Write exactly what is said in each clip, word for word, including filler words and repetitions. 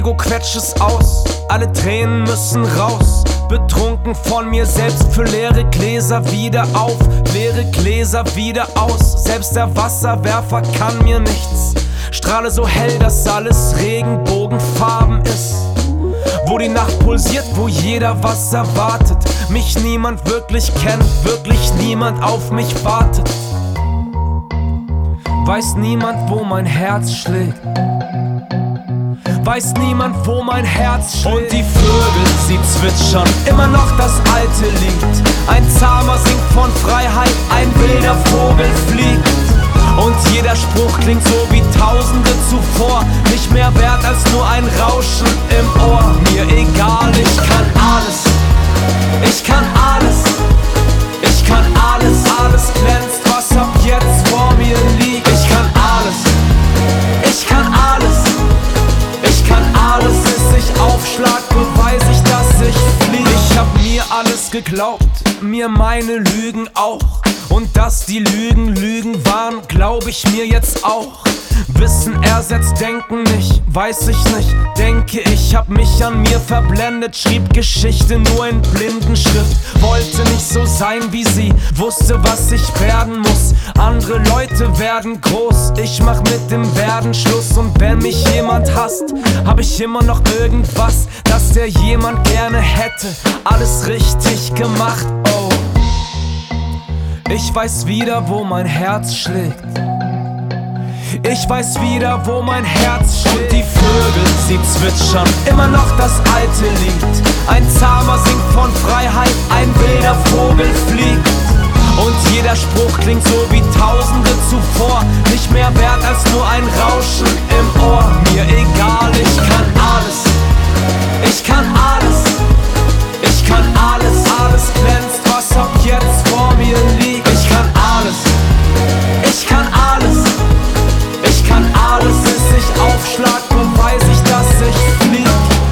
Ego quetscht es aus, alle Tränen müssen raus. Betrunken von mir selbst, für leere Gläser wieder auf, leere Gläser wieder aus. Selbst der Wasserwerfer kann mir nichts. Strahle so hell, dass alles Regenbogenfarben ist. Wo die Nacht pulsiert, wo jeder was erwartet. Mich niemand wirklich kennt, wirklich niemand auf mich wartet. Weiß niemand, wo mein Herz schlägt. Weiß niemand, wo mein Herz schlägt. Und die Vögel, sie zwitschern immer noch das alte Lied. Ein Zahmer singt von Freiheit, ein wilder Vogel fliegt. Und jeder Spruch klingt so wie Tausende zuvor. Nicht mehr wert als nur ein Rauschen im Ohr. Mir egal, ich kann alles. Ich kann alles. Ich kann alles. Alles glänzt, was ab jetzt vor mir liegt. Ich kann alles. Ich kann alles. Ich kann alles. Bis ich aufschlag, beweis ich, dass ich flieg. Ich hab mir alles geglaubt, mir meine Lügen auch. Und dass die Lügen Lügen waren, glaub ich mir jetzt auch. Wissen ersetzt Denken nicht, weiß ich nicht. Denke ich, hab mich an mir verblendet. Schrieb Geschichte nur in Blindenschrift. Wollte nicht so sein wie sie, wusste was ich werden muss. Andere Leute werden groß, ich mach mit dem Werden Schluss. Und wenn mich jemand hasst, hab ich immer noch irgendwas, das der jemand gerne hätte. Alles richtig gemacht, oh. Ich weiß wieder, wo mein Herz schlägt. Ich weiß wieder, wo mein Herz schlägt. Und die Vögel, sie zwitschern immer noch das alte Lied. Ein Zahmer singt von Freiheit, ein wilder Vogel fliegt. Und jeder Spruch klingt so wie Tausende zuvor. Nicht mehr wert als nur ein Rauschen im Ohr. Mir egal, ich kann alles. Ich kann alles. Ich kann alles. Alles glänzt, was ab jetzt vor mir liegt. Ich kann alles. Ich kann alles. Ich kann alles, bis ich aufschlag, beweis ich, dass ich flieg.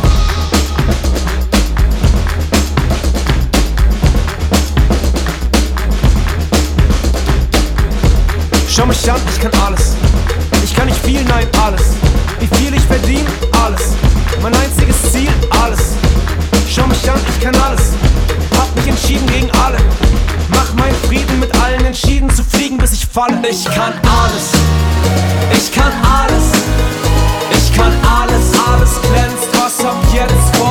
Schau mich an, ich kann alles. Ich kann nicht viel, nein, alles. Wie viel ich verdiene, alles. Mein einziges Ziel, alles. Schau mich an, ich kann alles. Hab mich entschieden gegen alle. Mach meinen Frieden mit allen, entschieden zu fliegen, bis ich falle. Ich kann alles. Ich kann alles. Ich kann alles. Alles glänzt, was ab jetzt